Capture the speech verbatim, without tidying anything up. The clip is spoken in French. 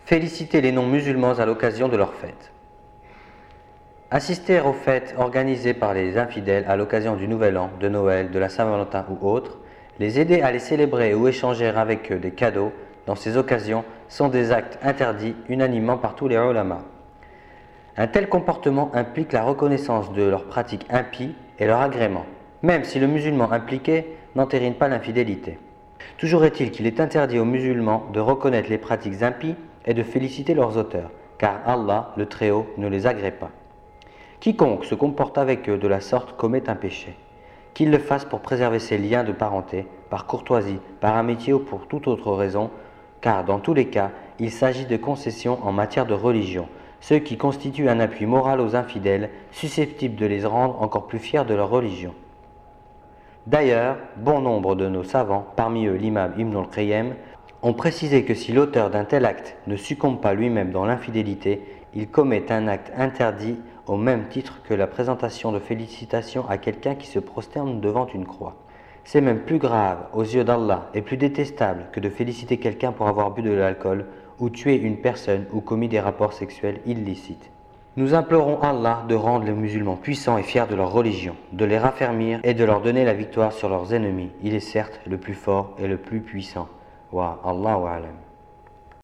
Féliciter les non-musulmans à l'occasion de leurs fêtes. Assister aux fêtes organisées par les infidèles à l'occasion du Nouvel An, de Noël, de la Saint-Valentin ou autres, les aider à les célébrer ou échanger avec eux des cadeaux dans ces occasions sont des actes interdits unanimement par tous les ulama. Un tel comportement implique la reconnaissance de leurs pratiques impies et leur agrément, même si le musulman impliqué n'entérine pas l'infidélité. Toujours est-il qu'il est interdit aux musulmans de reconnaître les pratiques impies et de féliciter leurs auteurs, car Allah, le Très-Haut, ne les agrée pas. Quiconque se comporte avec eux de la sorte commet un péché. Qu'il le fasse pour préserver ses liens de parenté, par courtoisie, par amitié ou pour toute autre raison, car dans tous les cas, il s'agit de concessions en matière de religion, ce qui constitue un appui moral aux infidèles, susceptible de les rendre encore plus fiers de leur religion. D'ailleurs, bon nombre de nos savants, parmi eux l'imam Ibn al-Qayyim, ont précisé que si l'auteur d'un tel acte ne succombe pas lui-même dans l'infidélité, il commet un acte interdit au même titre que la présentation de félicitations à quelqu'un qui se prosterne devant une croix. C'est même plus grave aux yeux d'Allah et plus détestable que de féliciter quelqu'un pour avoir bu de l'alcool ou tué une personne ou commis des rapports sexuels illicites. Nous implorons Allah de rendre les musulmans puissants et fiers de leur religion, de les raffermir et de leur donner la victoire sur leurs ennemis. Il est certes le plus fort et le plus puissant. Wa Allahu a'lam.